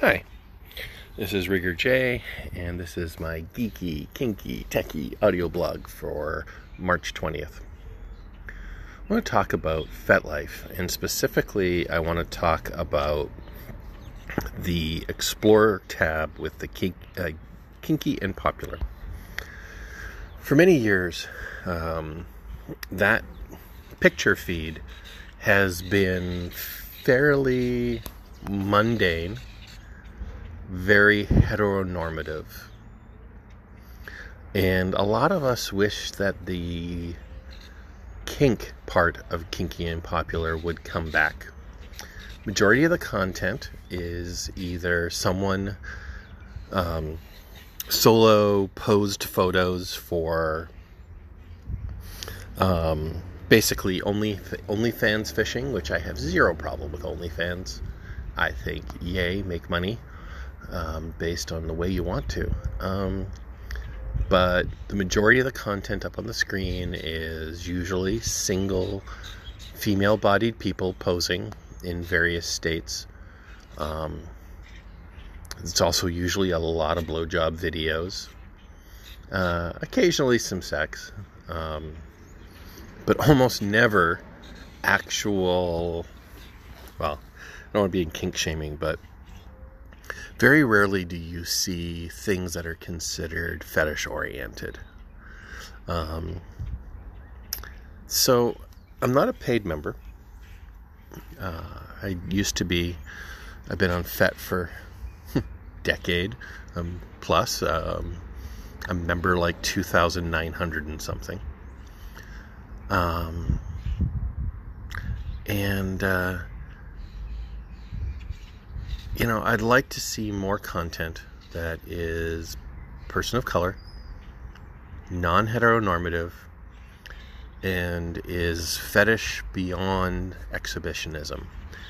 Hi, this is Rigger J, and this is my geeky, kinky, techie audio blog for March 20th. I want to talk about FetLife, and specifically I want to talk about the Explorer tab with the kinky and popular. For many years, that picture feed has been fairly mundane, very heteronormative. And a lot of us wish that the kink part of kinky and popular would come back. Majority of the content is either someone solo posed photos for basically OnlyFans fishing, which I have zero problem with OnlyFans. I think, yay, make money based on the way you want to. But the majority of the content up on the screen is usually single female-bodied people posing in various states. It's also usually a lot of blowjob videos. Occasionally some sex. But almost never actual, well, I don't want to be in kink shaming, but very rarely do you see things that are considered fetish oriented. So I'm not a paid member. I used to be. I've been on FET for a decade plus. I'm a member like 2,900 and something. I'd like to see more content that is person of color, non-heteronormative, and is fetish beyond exhibitionism.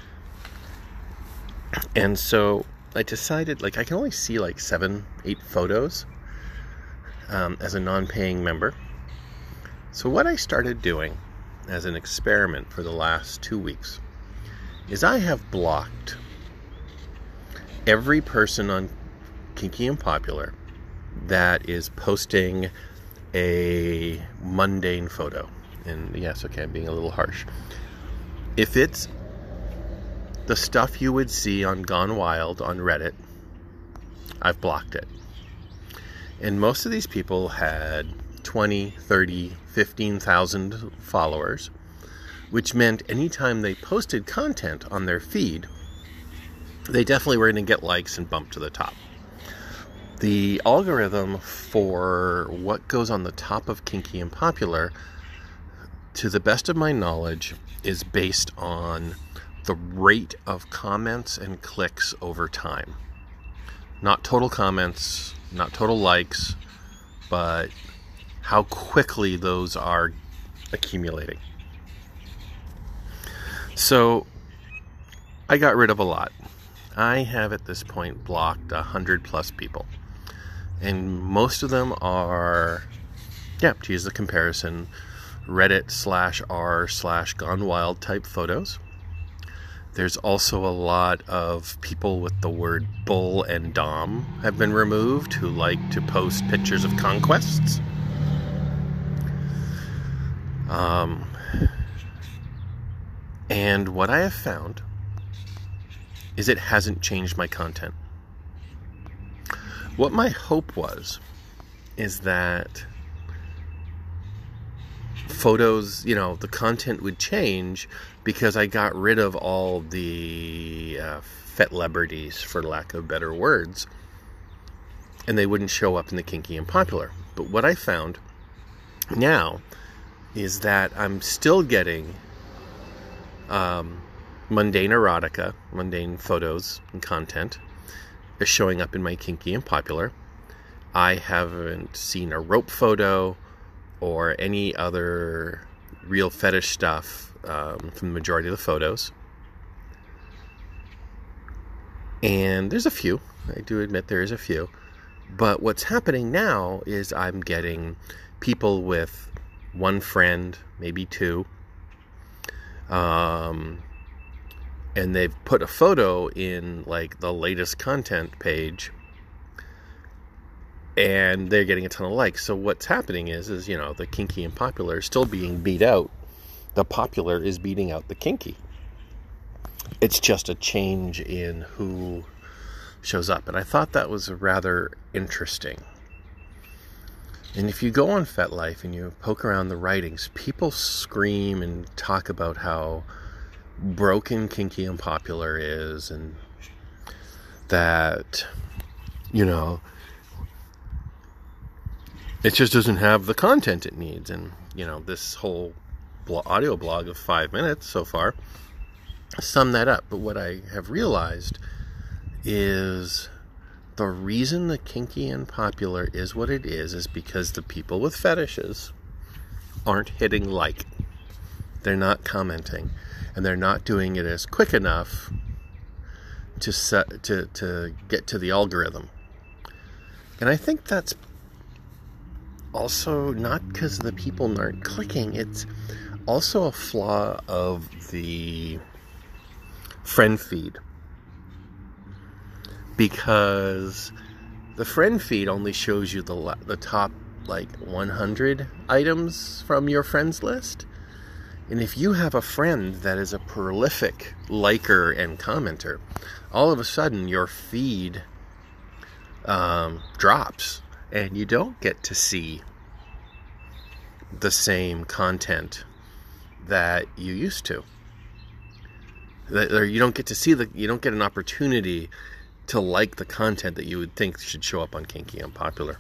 And so I decided, I can only see 7-8 photos as a non-paying member. So what I started doing as an experiment for the last 2 weeks is I have blocked every person on Kinky and Popular that is posting a mundane photo. And yes, okay, I'm being a little harsh. If it's the stuff you would see on Gone Wild on Reddit, I've blocked it. And most of these people had 20, 30, 15,000 followers, which meant anytime they posted content on their feed, they definitely were going to get likes and bump to the top. The algorithm for what goes on the top of Kinky and Popular, to the best of my knowledge, is based on the rate of comments and clicks over time. Not total comments, not total likes, but how quickly those are accumulating. So I got rid of a lot. I have at this point blocked 100 plus people. And most of them are, to use the comparison, Reddit/r/Gone Wild type photos. There's also a lot of people with the word bull and dom have been removed who like to post pictures of conquests. And what I have found is it hasn't changed my content. What my hope was is that photos, the content would change because I got rid of all the fetlebrities, for lack of better words, and they wouldn't show up in the Kinky and Popular. But what I found now is that I'm still getting mundane erotica, mundane photos and content is showing up in my Kinky and Popular. I haven't seen a rope photo or any other real fetish stuff from the majority of the photos. And there's a few. I do admit there is a few. But what's happening now is I'm getting people with one friend, maybe two, and they've put a photo in like the latest content page, and they're getting a ton of likes. So what's happening is the kinky and popular is still being beat out. The popular is beating out the kinky. It's just a change in who shows up. And I thought that was rather interesting. And if you go on FetLife and you poke around the writings, people scream and talk about how broken kinky and popular is, and that, it just doesn't have the content it needs. And, this whole audio blog of 5 minutes so far sum that up. But what I have realized is the reason the kinky and popular is what it is because the people with fetishes aren't hitting like. They're not commenting, and they're not doing it as quick enough to get to the algorithm. And I think that's also not because the people aren't clicking. It's also a flaw of the friend feed, because the friend feed only shows you the top 100 items from your friends list. And if you have a friend that is a prolific liker and commenter, all of a sudden your feed drops, and you don't get to see the same content that you used to. Or you don't get to see you don't get an opportunity to like the content that you would think should show up on Kinky and Popular.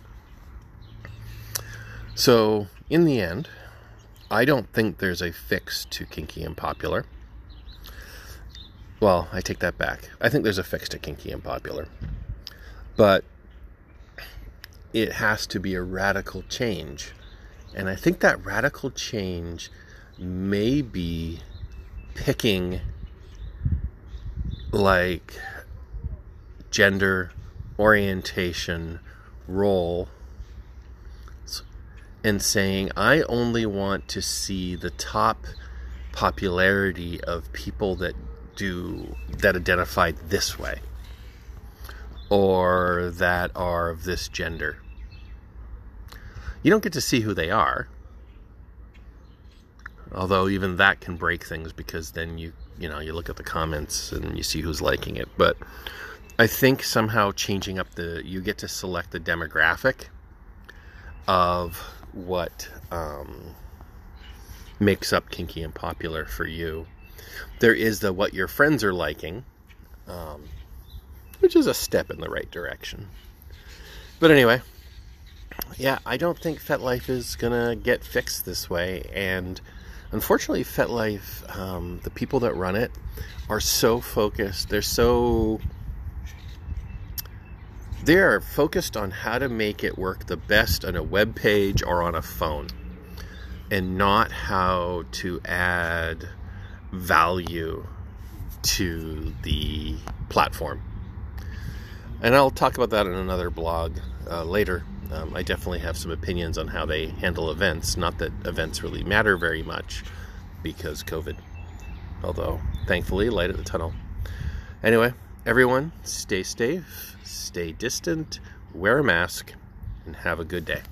So, in the end, I don't think there's a fix to Kinky and Popular. Well, I take that back. I think there's a fix to Kinky and Popular. But it has to be a radical change. And I think that radical change may be picking gender, orientation, role, and saying, I only want to see the top popularity of people that identify this way, or that are of this gender. You don't get to see who they are, although even that can break things, because then you look at the comments and you see who's liking it. But I think somehow changing up you get to select the demographic of what makes up Kinky and Popular for you. There is what your friends are liking, which is a step in the right direction. But anyway, yeah, I don't think FetLife is gonna get fixed this way. And unfortunately, FetLife, the people that run it are so focused. They're focused on how to make it work the best on a web page or on a phone, and not how to add value to the platform. And I'll talk about that in another blog later. I definitely have some opinions on how they handle events. Not that events really matter very much because COVID. Although, thankfully, light at the tunnel. Anyway, everyone, stay safe, stay distant, wear a mask, and have a good day.